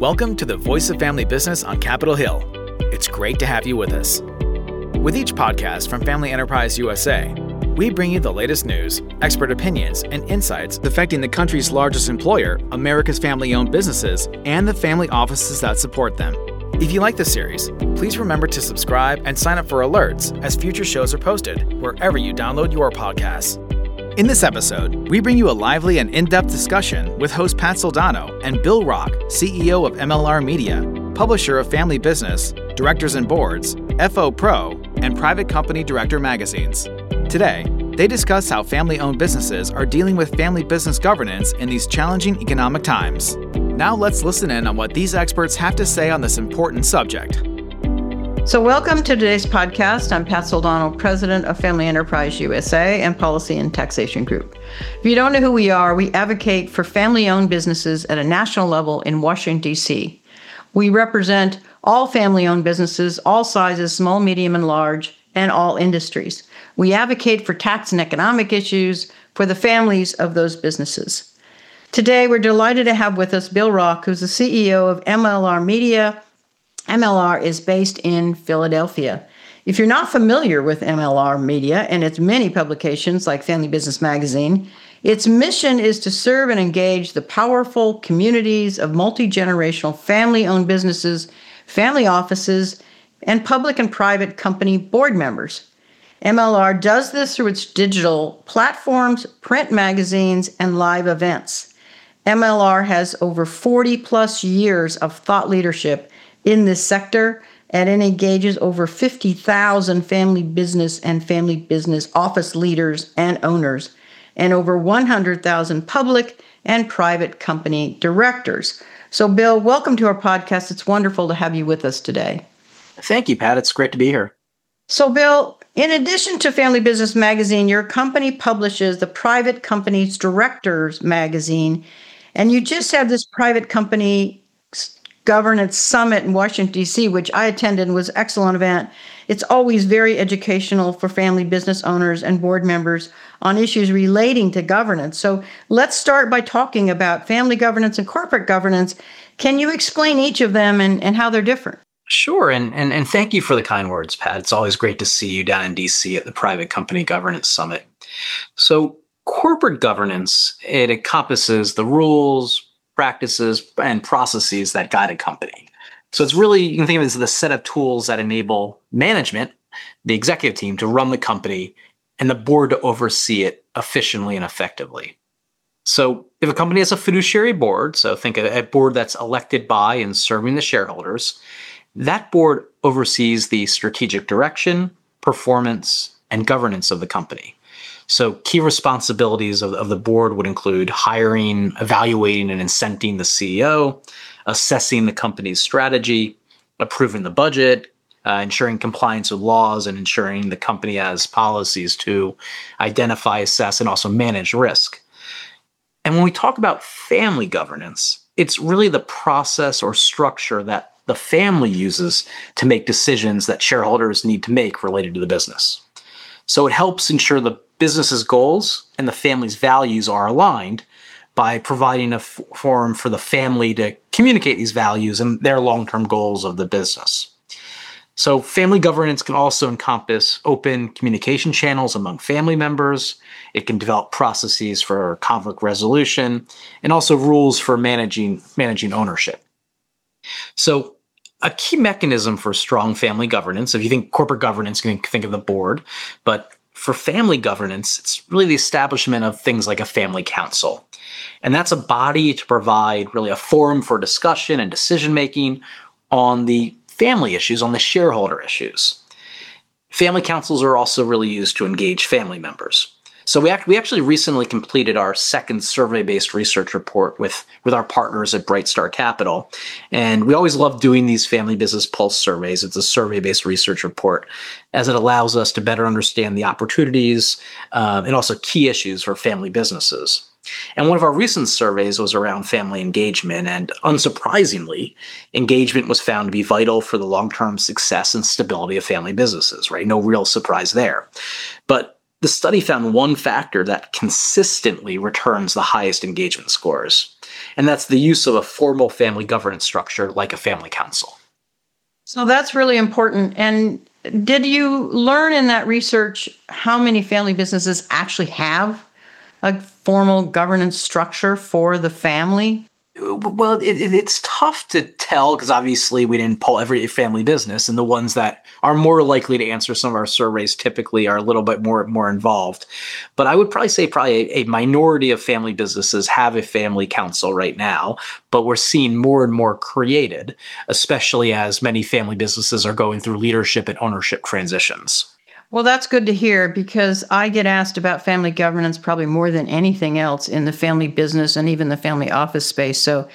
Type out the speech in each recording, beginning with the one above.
Welcome to the Voice of Family Business on Capitol Hill. It's great to have you with us. With each podcast from Family Enterprise USA, we bring you the latest news, expert opinions, and insights affecting the country's largest employer, America's family-owned businesses, and the family offices that support them. If you like the series, please remember to subscribe and sign up for alerts as future shows are posted wherever you download your podcasts. In this episode, we bring you a lively and in-depth discussion with host Pat Soldano and Bill Rock, CEO of MLR Media, publisher of Family Business, Directors and Boards, FO Pro, and Private Company Director magazines. Today, they discuss how family-owned businesses are dealing with family business governance in these challenging economic times. Now let's listen in on what these experts have to say on this important subject. So welcome to today's podcast. I'm Pat Soldano, President of Family Enterprise USA and Policy and Taxation Group. If you don't know who we are, we advocate for family-owned businesses at a national level in Washington, D.C. We represent all family-owned businesses, all sizes, small, medium, and large, and all industries. We advocate for tax and economic issues for the families of those businesses. Today, we're delighted to have with us Bill Rock, who's the CEO of MLR Media. MLR is based in Philadelphia. If you're not familiar with MLR Media and its many publications like Family Business Magazine, its mission is to serve and engage the powerful communities of multi-generational family-owned businesses, family offices, and public and private company board members. MLR does this through its digital platforms, print magazines, and live events. MLR has over 40 plus years of thought leadership in this sector, and it engages over 50,000 family business and family business office leaders and owners, and over 100,000 public and private company directors. So, Bill, welcome to our podcast. It's wonderful to have you with us today. Thank you, Pat. It's great to be here. So, Bill, in addition to Family Business Magazine, your company publishes the Private Companies Directors magazine, and you just had this private company Governance Summit in Washington, D.C., which I attended and was an excellent event. It's always very educational for family business owners and board members on issues relating to governance. So let's start by talking about family governance and corporate governance. Can you explain each of them and how they're different? Sure, and thank you for the kind words, Pat. It's always great to see you down in D.C. at the Private Company Governance Summit. So corporate governance, it encompasses the rules, practices, and processes that guide a company. So it's really, you can think of it as the set of tools that enable management, the executive team, to run the company and the board to oversee it efficiently and effectively. So if a company has a fiduciary board, so think of a board that's elected by and serving the shareholders, that board oversees the strategic direction, performance, and governance of the company. So key responsibilities of the board would include hiring, evaluating, and incenting the CEO, assessing the company's strategy, approving the budget, ensuring compliance with laws, and ensuring the company has policies to identify, assess, and also manage risk. And when we talk about family governance, it's really the process or structure that the family uses to make decisions that shareholders need to make related to the business. So it helps ensure the business's goals and the family's values are aligned by providing a forum for the family to communicate these values and their long-term goals of the business. So family governance can also encompass open communication channels among family members. It can develop processes for conflict resolution and also rules for managing ownership. So a key mechanism for strong family governance, if you think corporate governance, you can think of the board, but for family governance, it's really the establishment of things like a family council. And that's a body to provide really a forum for discussion and decision-making on the family issues, on the shareholder issues. Family councils are also really used to engage family members. So we actually recently completed our second survey-based research report with our partners at Brightstar Capital. And we always love doing these Family Business Pulse surveys. It's a survey-based research report as it allows us to better understand the opportunities and also key issues for family businesses. And one of our recent surveys was around family engagement, and unsurprisingly, engagement was found to be vital for the long-term success and stability of family businesses, right? No real surprise there. But the study found one factor that consistently returns the highest engagement scores, and that's the use of a formal family governance structure like a family council. So that's really important. And did you learn in that research how many family businesses actually have a formal governance structure for the family? Well, it's tough to tell because obviously we didn't poll every family business, and the ones that are more likely to answer some of our surveys typically are a little bit more involved. But I would probably say a minority of family businesses have a family council right now, but we're seeing more and more created, especially as many family businesses are going through leadership and ownership transitions. Well, that's good to hear because I get asked about family governance probably more than anything else in the family business and even the family office space. So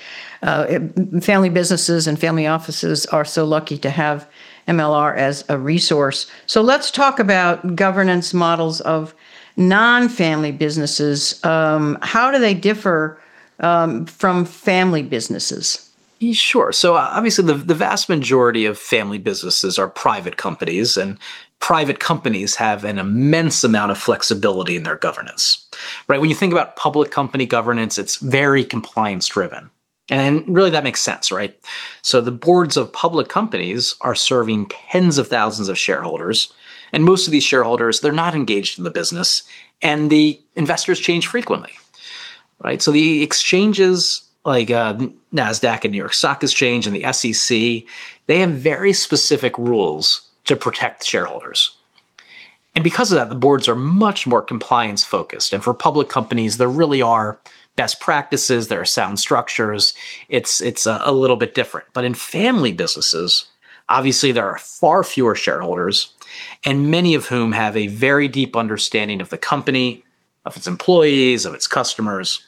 family businesses and family offices are so lucky to have MLR as a resource. So let's talk about governance models of non-family businesses. How do they differ from family businesses? Sure. So obviously the vast majority of family businesses are private companies, and private companies have an immense amount of flexibility in their governance, right? When you think about public company governance, it's very compliance driven. And really that makes sense, right? So the boards of public companies are serving tens of thousands of shareholders, and most of these shareholders, they're not engaged in the business, and the investors change frequently, right? So the exchanges like NASDAQ and New York Stock Exchange and the SEC, they have very specific rules to protect shareholders. And because of that, the boards are much more compliance focused. And for public companies, there really are best practices, there are sound structures. It's a little bit different. But in family businesses, obviously there are far fewer shareholders, and many of whom have a very deep understanding of the company, of its employees, of its customers.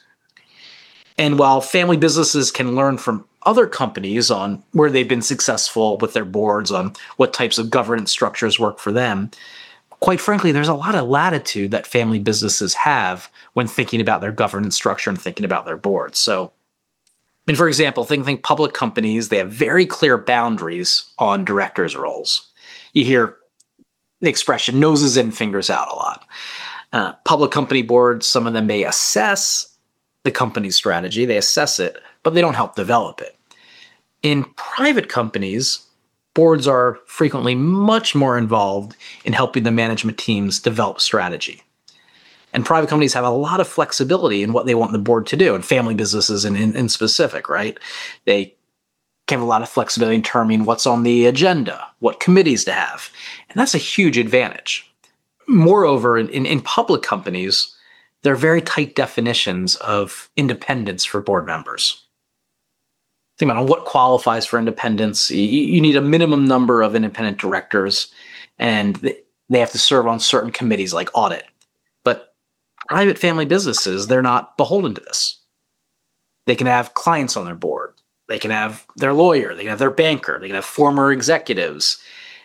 And while family businesses can learn from other companies on where they've been successful with their boards, on what types of governance structures work for them, quite frankly, there's a lot of latitude that family businesses have when thinking about their governance structure and thinking about their boards. So, for example, think public companies, they have very clear boundaries on directors' roles. You hear the expression noses in, fingers out a lot. Public company boards, some of them may assess the company's strategy, they assess it, but they don't help develop it. In private companies, boards are frequently much more involved in helping the management teams develop strategy. And private companies have a lot of flexibility in what they want the board to do, and family businesses in specific, right? They can have a lot of flexibility in determining what's on the agenda, what committees to have, and that's a huge advantage. Moreover, in public companies, there are very tight definitions of independence for board members. Think about what qualifies for independence. You need a minimum number of independent directors, and they have to serve on certain committees like audit. But private family businesses, they're not beholden to this. They can have clients on their board. They can have their lawyer. They can have their banker. They can have former executives.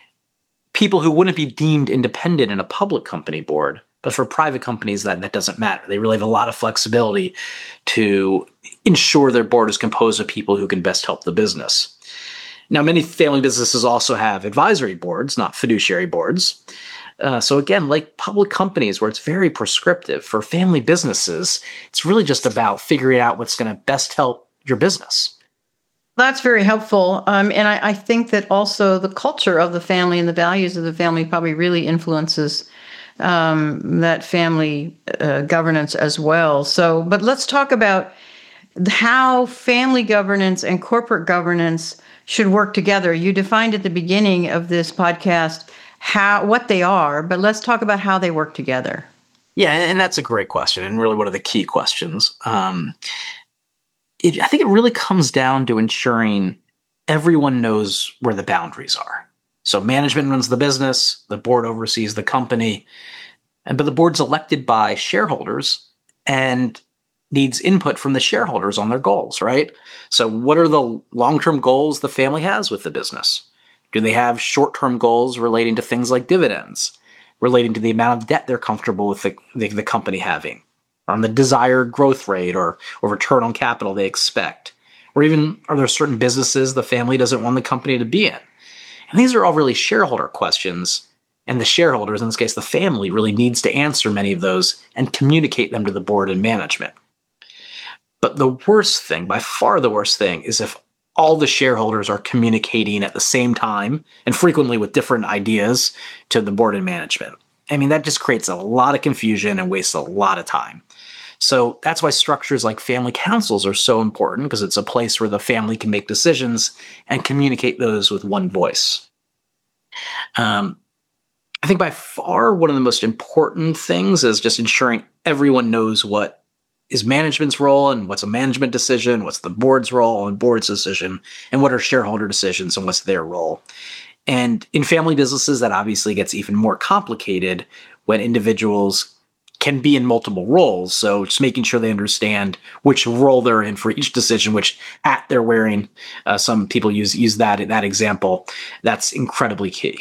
People who wouldn't be deemed independent in a public company board. But for private companies, that doesn't matter. They really have a lot of flexibility to ensure their board is composed of people who can best help the business. Now, many family businesses also have advisory boards, not fiduciary boards. So again, like public companies where it's very prescriptive, for family businesses, it's really just about figuring out what's going to best help your business. That's very helpful. And I think that also the culture of the family and the values of the family probably really influences that family governance as well. So, but let's talk about how family governance and corporate governance should work together. You defined at the beginning of this podcast what they are, but let's talk about how they work together. Yeah, and that's a great question, and really one of the key questions. I think it really comes down to ensuring everyone knows where the boundaries are. So management runs the business, the board oversees the company, but the board's elected by shareholders and needs input from the shareholders on their goals, right? So what are the long-term goals the family has with the business? Do they have short-term goals relating to things like dividends, relating to the amount of debt they're comfortable with the company having, on the desired growth rate or return on capital they expect? Or even, are there certain businesses the family doesn't want the company to be in? And these are all really shareholder questions. And the shareholders, in this case, the family, really needs to answer many of those and communicate them to the board and management. But the worst thing, by far the worst thing, is if all the shareholders are communicating at the same time and frequently with different ideas to the board and management. I mean, that just creates a lot of confusion and wastes a lot of time. So that's why structures like family councils are so important, because it's a place where the family can make decisions and communicate those with one voice. I think by far one of the most important things is just ensuring everyone knows what is management's role and what's a management decision, what's the board's role and board's decision, and what are shareholder decisions and what's their role. And in family businesses, that obviously gets even more complicated when individuals can be in multiple roles. So just making sure they understand which role they're in for each decision, which hat they're wearing. Some people use that example. That's incredibly key.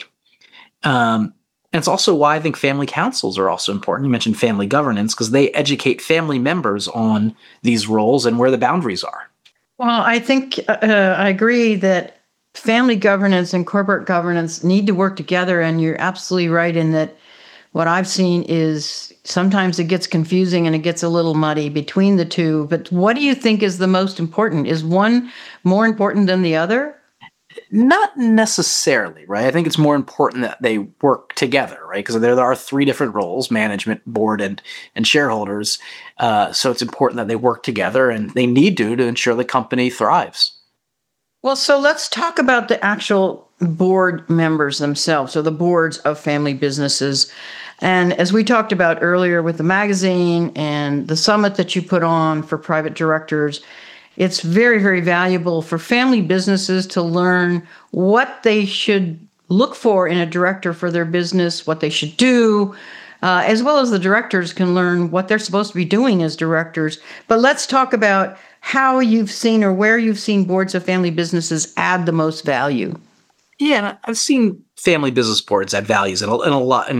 And it's also why I think family councils are also important. You mentioned family governance, because they educate family members on these roles and where the boundaries are. Well, I think I agree that family governance and corporate governance need to work together. And you're absolutely right in that what I've seen is sometimes it gets confusing and it gets a little muddy between the two. But what do you think is the most important? Is one more important than the other? Not necessarily, right? I think it's more important that they work together, right? Because there are three different roles: management, board, and shareholders. So it's important that they work together, and they need to ensure the company thrives. Well, so let's talk about the actual board members themselves, so the boards of family businesses. And as we talked about earlier with the magazine and the summit that you put on for private directors, it's very, very valuable for family businesses to learn what they should look for in a director for their business, what they should do, as well as the directors can learn what they're supposed to be doing as directors. But let's talk about how you've seen or where you've seen boards of family businesses add the most value. Yeah, and I've seen family business boards add value in a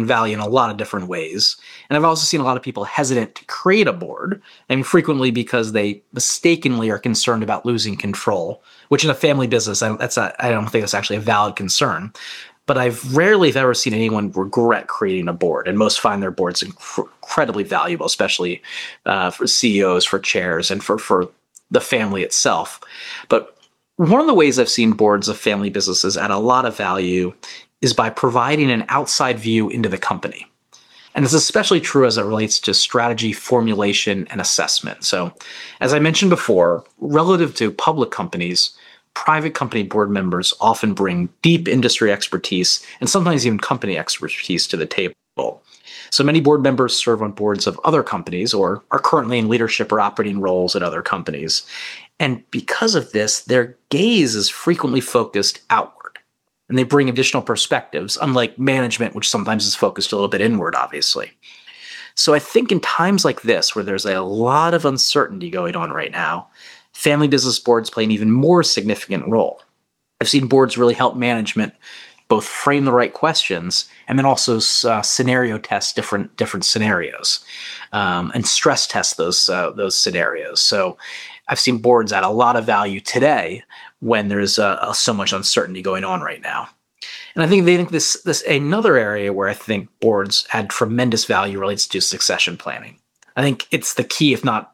lot of different ways. And I've also seen a lot of people hesitant to create a board, and frequently because they mistakenly are concerned about losing control, which in a family business, I don't think that's actually a valid concern. But I've rarely, if ever, seen anyone regret creating a board, and most find their boards incredibly valuable, especially for CEOs, for chairs, and for the family itself. But one of the ways I've seen boards of family businesses add a lot of value is by providing an outside view into the company. And it's especially true as it relates to strategy formulation and assessment. So, as I mentioned before, relative to public companies, private company board members often bring deep industry expertise and sometimes even company expertise to the table. So many board members serve on boards of other companies or are currently in leadership or operating roles at other companies. And because of this, their gaze is frequently focused outward, and they bring additional perspectives, unlike management, which sometimes is focused a little bit inward, obviously. So I think in times like this, where there's a lot of uncertainty going on right now, family business boards play an even more significant role. I've seen boards really help management both frame the right questions and then also scenario test different scenarios and stress test those scenarios. So I've seen boards add a lot of value today when there's so much uncertainty going on right now. And I think this another area where I think boards add tremendous value relates to succession planning. I think it's the key, if not,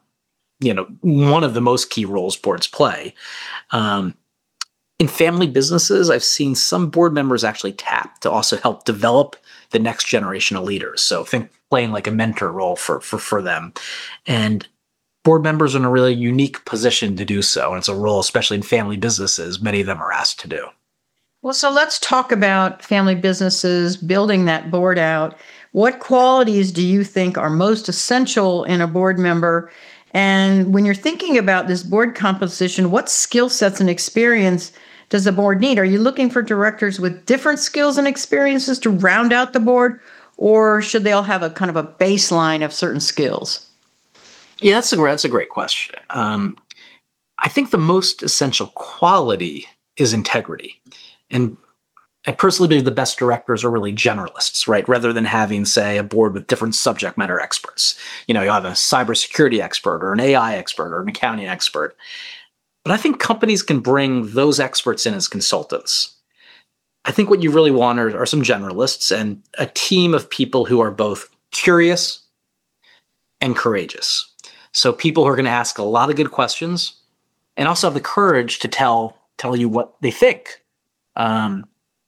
one of the most key roles boards play. In family businesses, I've seen some board members actually tap to also help develop the next generation of leaders. So think playing like a mentor role for them. And board members are in a really unique position to do so. And it's a role, especially in family businesses, many of them are asked to do. Well, so let's talk about family businesses, building that board out. What qualities do you think are most essential in a board member? And when you're thinking about this board composition, what skill sets and experience does the board need? Are you looking for directors with different skills and experiences to round out the board, or should they all have a kind of a baseline of certain skills? Yeah, that's a great question. I think the most essential quality is integrity. And I personally believe the best directors are really generalists, right? Rather than having, say, a board with different subject matter experts. You have a cybersecurity expert or an AI expert or an accounting expert. But I think companies can bring those experts in as consultants. I think what you really want are some generalists and a team of people who are both curious and courageous. So people who are going to ask a lot of good questions and also have the courage to tell you what they think. I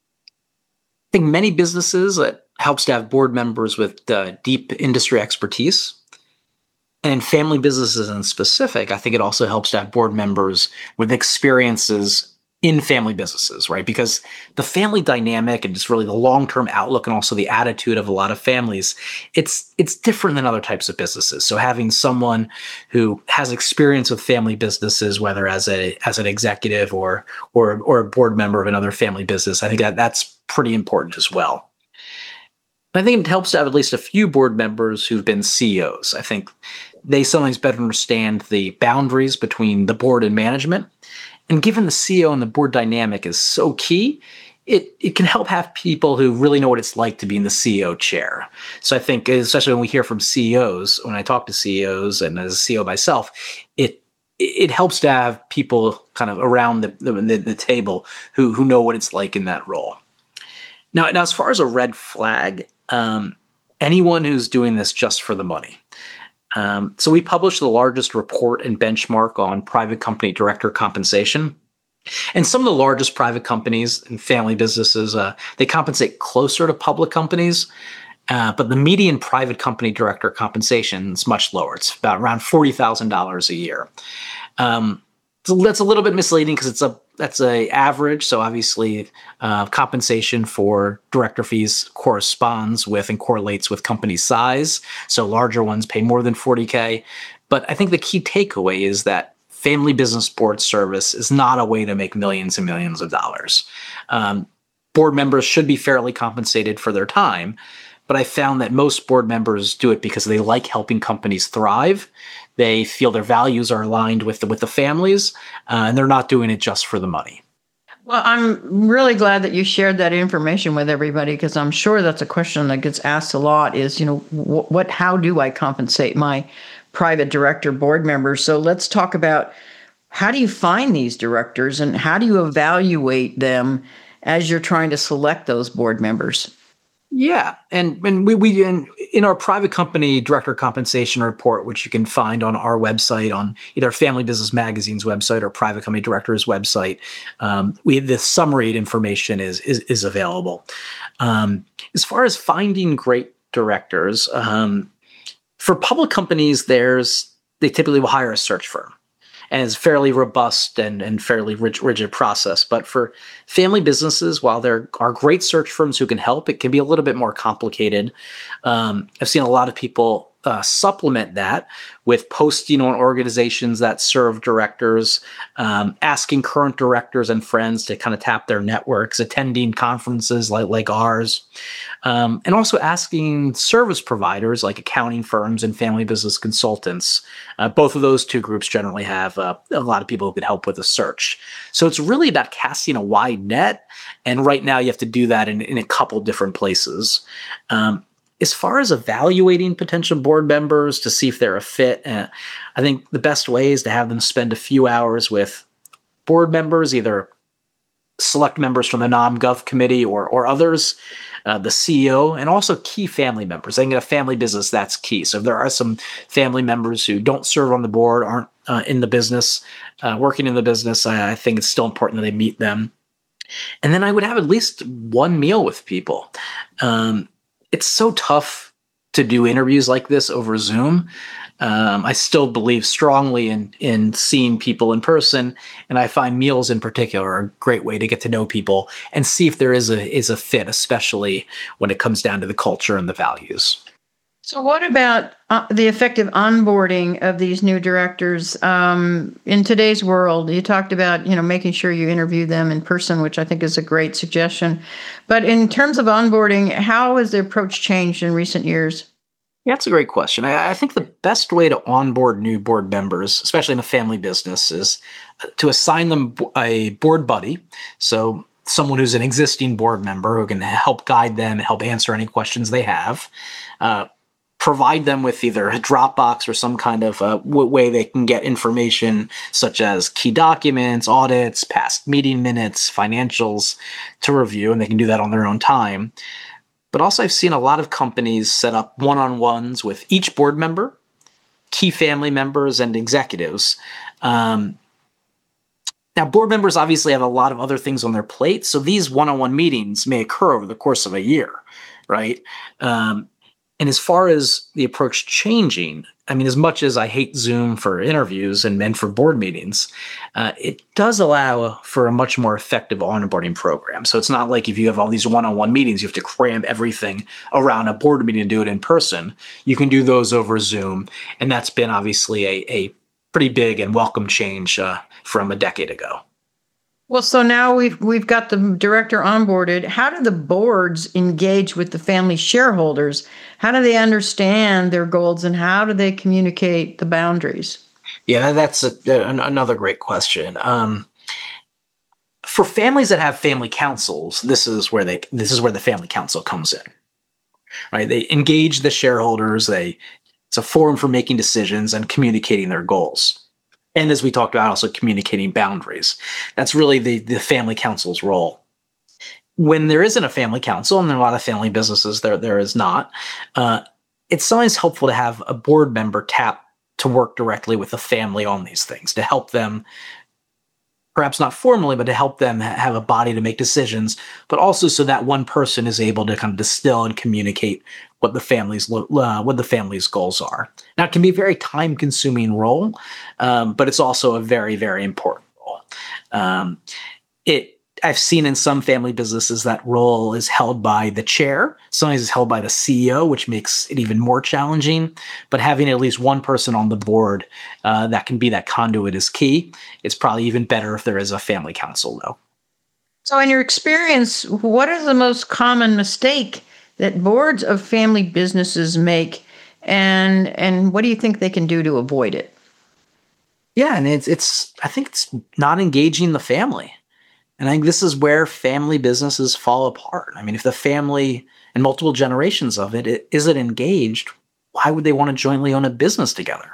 think many businesses, it helps to have board members with deep industry expertise. And in family businesses in specific, I think it also helps to have board members with experiences in family businesses, right? Because the family dynamic and just really the long-term outlook and also the attitude of a lot of families, it's different than other types of businesses. So having someone who has experience with family businesses, whether as an executive or a board member of another family business, I think that's pretty important as well. I think it helps to have at least a few board members who've been CEOs. I think they sometimes better understand the boundaries between the board and management. And given the CEO and the board dynamic is so key, it can help have people who really know what it's like to be in the CEO chair. So I think, especially when we hear from CEOs, when I talk to CEOs and as a CEO myself, it helps to have people kind of around the table who know what it's like in that role. Now as far as a red flag, anyone who's doing this just for the money. So we published the largest report and benchmark on private company director compensation. And some of the largest private companies and family businesses, they compensate closer to public companies, but the median private company director compensation is much lower. It's about around $40,000 a year. So that's a little bit misleading because that's a average. So obviously, compensation for director fees corresponds with and correlates with company size. So larger ones pay more than $40K. But I think the key takeaway is that family business board service is not a way to make millions and millions of dollars. Board members should be fairly compensated for their time. But I found that most board members do it because they like helping companies thrive. They feel their values are aligned with the families, and they're not doing it just for the money. Well, I'm really glad that you shared that information with everybody, because I'm sure that's a question that gets asked a lot is, how do I compensate my private director board members? So let's talk about how do you find these directors and how do you evaluate them as you're trying to select those board members? Yeah, and we in our private company director compensation report, which you can find on our website, on either Family Business Magazine's website or Private Company Director's website, we have the summary information is available. As far as finding great directors, for public companies, they typically will hire a search firm. And it's fairly robust and fairly rigid process. But for family businesses, while there are great search firms who can help, it can be a little bit more complicated. I've seen a lot of people supplement that with posting on organizations that serve directors, asking current directors and friends to kind of tap their networks, attending conferences like ours, and also asking service providers like accounting firms and family business consultants. Both of those two groups generally have a lot of people who can help with the search. So it's really about casting a wide net. And right now you have to do that in a couple different places. As far as evaluating potential board members to see if they're a fit, I think the best way is to have them spend a few hours with board members, either select members from the Nom/Gov committee or others, the CEO, and also key family members. I think in a family business, that's key. So if there are some family members who don't serve on the board, aren't in the business, working in the business, I think it's still important that they meet them. And then I would have at least one meal with people. It's so tough to do interviews like this over Zoom. I still believe strongly in seeing people in person, and I find meals in particular are a great way to get to know people and see if there is a fit, especially when it comes down to the culture and the values. So what about the effective onboarding of these new directors in today's world? You talked about, making sure you interview them in person, which I think is a great suggestion. But in terms of onboarding, how has the approach changed in recent years? Yeah, that's a great question. I think the best way to onboard new board members, especially in a family business, is to assign them a board buddy. So someone who's an existing board member who can help guide them and help answer any questions they have. provide them with either a Dropbox or some kind of way they can get information such as key documents, audits, past meeting minutes, financials to review, and they can do that on their own time. But also I've seen a lot of companies set up one-on-ones with each board member, key family members, and executives. Now, board members obviously have a lot of other things on their plate, so these one-on-one meetings may occur over the course of a year, right? And as far as the approach changing, I mean, as much as I hate Zoom for interviews and for board meetings, it does allow for a much more effective onboarding program. So it's not like if you have all these one-on-one meetings, you have to cram everything around a board meeting and do it in person. You can do those over Zoom, and that's been obviously a pretty big and welcome change from a decade ago. Well, so now we've got the director onboarded. How do the boards engage with the family shareholders? How do they understand their goals, and how do they communicate the boundaries? Yeah, that's another great question. For families that have family councils, this is where the family council comes in, right? They engage the shareholders. It's a forum for making decisions and communicating their goals. And as we talked about, also communicating boundaries. That's really the family council's role. When there isn't a family council, and there are a lot of family businesses there is not, it's sometimes helpful to have a board member tap to work directly with the family on these things, to help them, perhaps not formally, but to help them have a body to make decisions, but also so that one person is able to kind of distill and communicate what the family's goals are. Now, it can be a very time-consuming role, but it's also a very, very important role. I've seen in some family businesses that role is held by the chair. Sometimes it's held by the CEO, which makes it even more challenging. But having at least one person on the board that can be that conduit is key. It's probably even better if there is a family council, though. So in your experience, what is the most common mistake that boards of family businesses make, and what do you think they can do to avoid it? Yeah, and I think it's not engaging the family. And I think this is where family businesses fall apart. I mean, if the family and multiple generations of it isn't engaged, why would they want to jointly own a business together?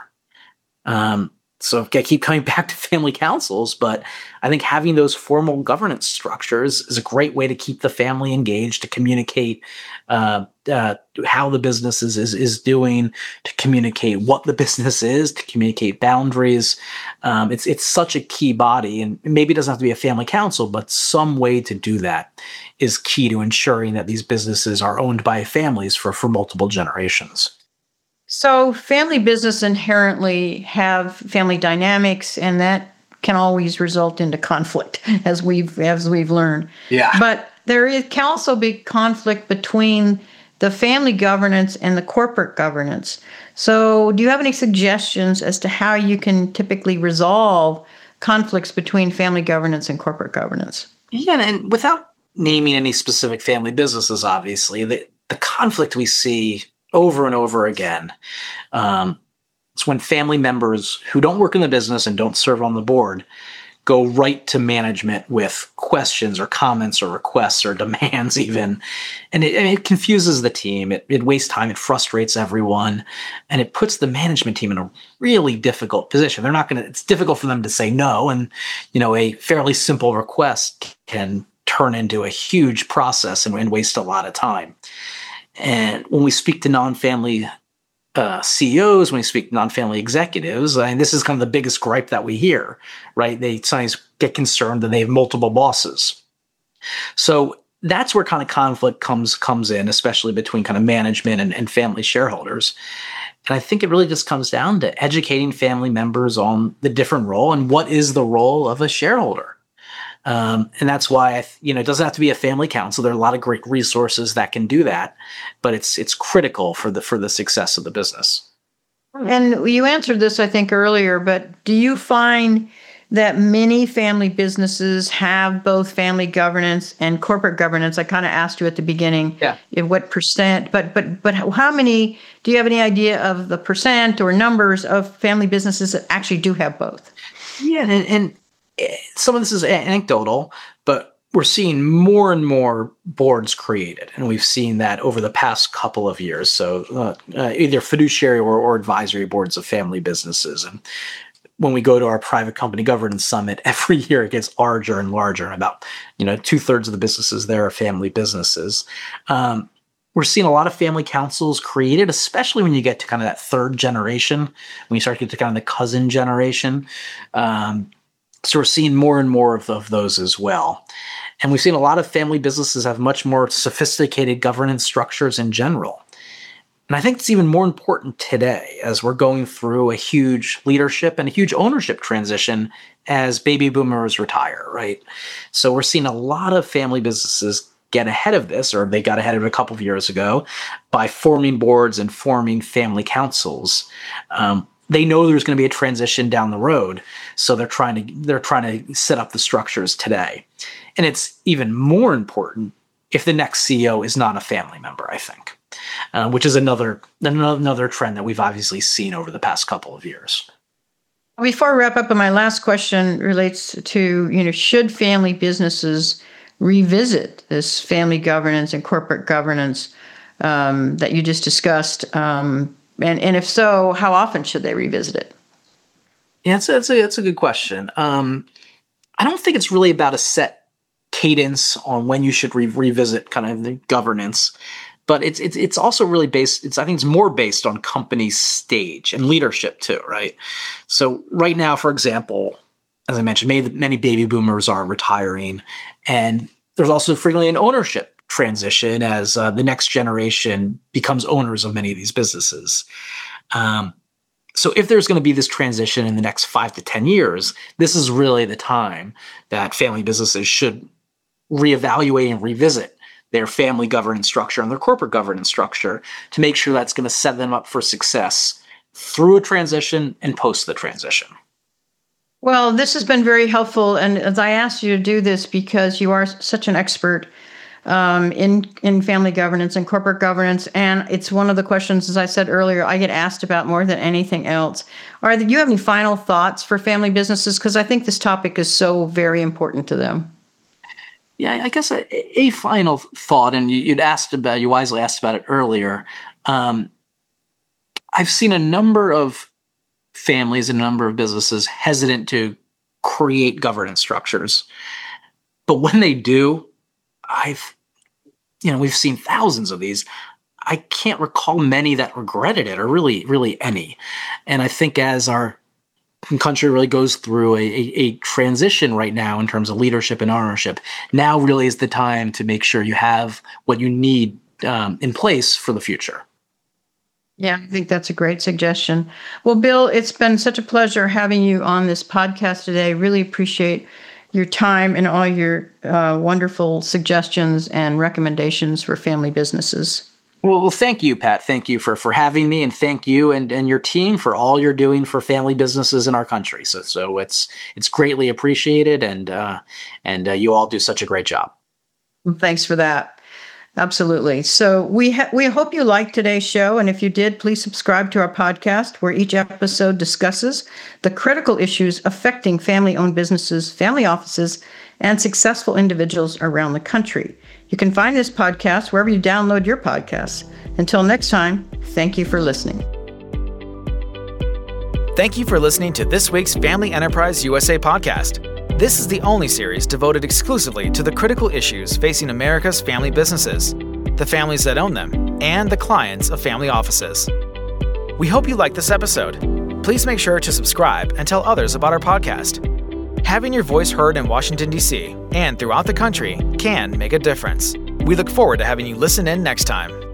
So I keep coming back to family councils, but I think having those formal governance structures is a great way to keep the family engaged, to communicate how the business is doing, to communicate what the business is, to communicate boundaries. It's such a key body, and maybe it doesn't have to be a family council, but some way to do that is key to ensuring that these businesses are owned by families for multiple generations. So family business inherently have family dynamics, and that can always result into conflict, as we've learned. Yeah. But can also be conflict between the family governance and the corporate governance. So do you have any suggestions as to how you can typically resolve conflicts between family governance and corporate governance? Yeah, and without naming any specific family businesses, obviously, the conflict we see over and over again. It's when family members who don't work in the business and don't serve on the board go right to management with questions or comments or requests or demands even. And it confuses the team. It wastes time. It frustrates everyone. And it puts the management team in a really difficult position. It's difficult for them to say no. And, a fairly simple request can turn into a huge process and waste a lot of time. And when we speak to non-family CEOs, when we speak to non-family executives, and this is kind of the biggest gripe that we hear, right? They sometimes get concerned that they have multiple bosses. So that's where kind of conflict comes in, especially between kind of management and family shareholders. And I think it really just comes down to educating family members on the different role and what is the role of a shareholder. And that's why it doesn't have to be a family council. There are a lot of great resources that can do that, but it's critical for the success of the business. And you answered this, I think, earlier, but do you find that many family businesses have both family governance and corporate governance? I kind of asked you at the beginning, what percent, but how many, do you have any idea of the percent or numbers of family businesses that actually do have both? Yeah, and some of this is anecdotal, but we're seeing more and more boards created, and we've seen that over the past couple of years. So either fiduciary or advisory boards of family businesses. And when we go to our private company governance summit, every year it gets larger and larger. And about 2/3 of the businesses there are family businesses. We're seeing a lot of family councils created, especially when you get to kind of that third generation, when you start to get to kind of the cousin generation. So we're seeing more and more of those as well. And we've seen a lot of family businesses have much more sophisticated governance structures in general. And I think it's even more important today as we're going through a huge leadership and a huge ownership transition as baby boomers retire, right? So we're seeing a lot of family businesses get ahead of this, or they got ahead of it a couple of years ago by forming boards and forming family councils. They know there's going to be a transition down the road, so they're trying to set up the structures today. And it's even more important if the next CEO is not a family member, I think, which is another trend that we've obviously seen over the past couple of years. Before I wrap up, my last question relates to, should family businesses revisit this family governance and corporate governance that you just discussed? And if so, how often should they revisit it? Yeah, it's a good question. I don't think it's really about a set cadence on when you should revisit kind of the governance, but it's also really based. I think it's more based on company stage and leadership too, right? So right now, for example, as I mentioned, many baby boomers are retiring, and there's also frequently an ownership transition as the next generation becomes owners of many of these businesses. So if there's going to be this transition in the next 5 to 10 years, this is really the time that family businesses should reevaluate and revisit their family governance structure and their corporate governance structure to make sure that's going to set them up for success through a transition and post the transition. Well, this has been very helpful. And as I asked you to do this because you are such an expert in family governance and corporate governance. And it's one of the questions, as I said earlier, I get asked about more than anything else. Do you have any final thoughts for family businesses? Because I think this topic is so very important to them. Yeah, I guess a final thought, and you wisely asked about it earlier. I've seen a number of families and a number of businesses hesitant to create governance structures. But when they do, we've seen thousands of these. I can't recall many that regretted it, or really any. And I think as our country really goes through a transition right now in terms of leadership and ownership, now really is the time to make sure you have what you need in place for the future. Yeah, I think that's a great suggestion. Well, Bill, it's been such a pleasure having you on this podcast today. Really appreciate your time and all your wonderful suggestions and recommendations for family businesses. Well, thank you, Pat. Thank you for having me, and thank you and your team for all you're doing for family businesses in our country. So it's greatly appreciated, and you all do such a great job. Thanks for that. Absolutely. So we hope you liked today's show. And if you did, please subscribe to our podcast, where each episode discusses the critical issues affecting family-owned businesses, family offices, and successful individuals around the country. You can find this podcast wherever you download your podcasts. Until next time, thank you for listening. Thank you for listening to this week's Family Enterprise USA podcast. This is the only series devoted exclusively to the critical issues facing America's family businesses, the families that own them, and the clients of family offices. We hope you like this episode. Please make sure to subscribe and tell others about our podcast. Having your voice heard in Washington, D.C. and throughout the country can make a difference. We look forward to having you listen in next time.